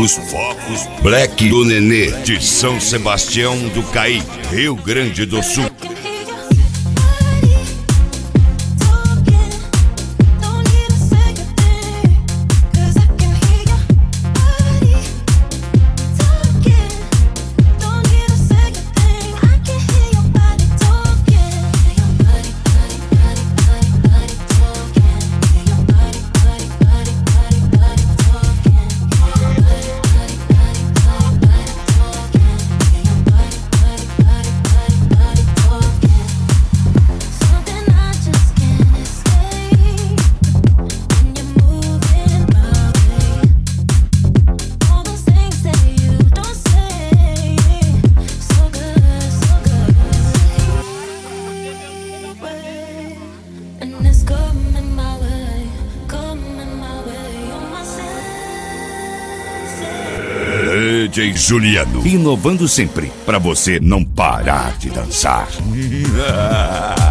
focos, Black do Nenê, de São Sebastião do Caí, Rio Grande do Sul. DJ Juliano, inovando sempre, pra você não parar de dançar.